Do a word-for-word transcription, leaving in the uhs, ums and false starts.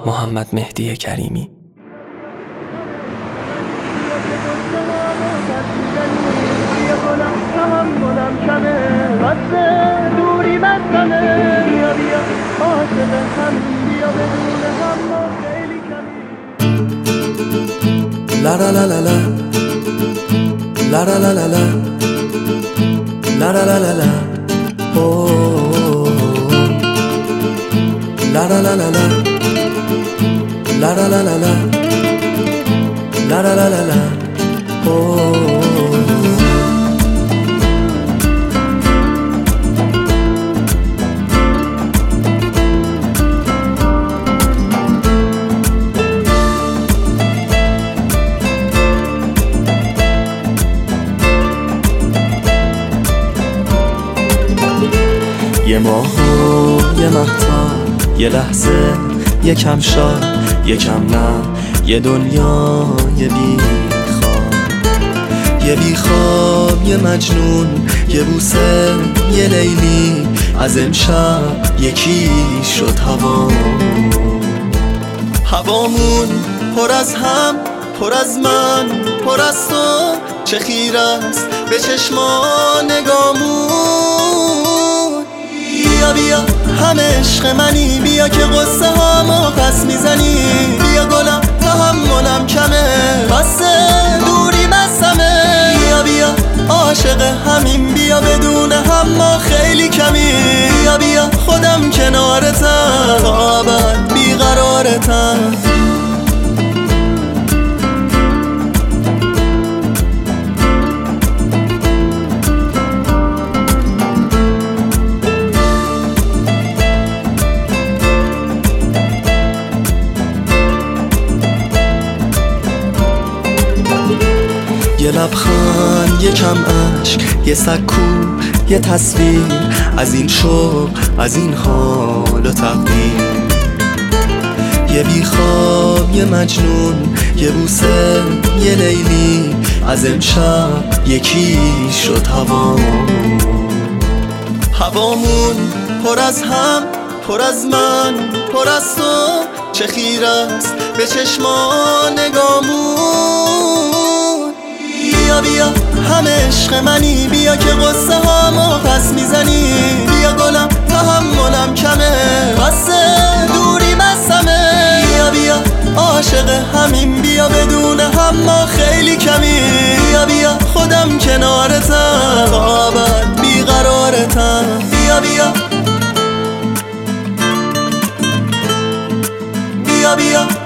محمد مهدی کریمی. La la la la la La la la la la La la la la la Oh La la la la la La la la la la La la la la la Oh یه ماه و یه مهتاب، یه لحظه، یه کم شاد، یه کم نه، یه دنیا، یه بیخواب، یه بیخواب، یه مجنون، یه بوسه، یه لیلی، از امشب یکی شد هوا. هوامون پر از هم، پر از من، پر از تو، چه خیره است به چشما نگامون. بیا بیا همه عشق منی، بیا که قصه هامو پس میزنی. بیا گلم تحملم کمه، بس دوری بسمه. بیا بیا عاشق همین، بیا بدون هم ما خیلی کمی. بیا بیا خودم کنارتم، تا ابد بیقرارتم. یه لبخند، یه کم عشق، یه سکو، یه تصویر از این شوق، از این حال و تقدیر. یه بیخواب، یه مجنون، یه بوسه، یه لیلی، از امشب یکی شد هوا. هوامون پر از هم، پر از من، پر از تو، چه خیره است به چشما نگامون. بیا بیا همه عشق منی، بیا که قصه هامو پس میزنی. بیا گلم تحملم کمه، بس دوری بسمه. بیا بیا عاشق همین، بیا بدون هم ما خیلی کمی. بیا بیا خودم کنارتم، تا ابد بیقرارتم. بیا بیا بیا بیا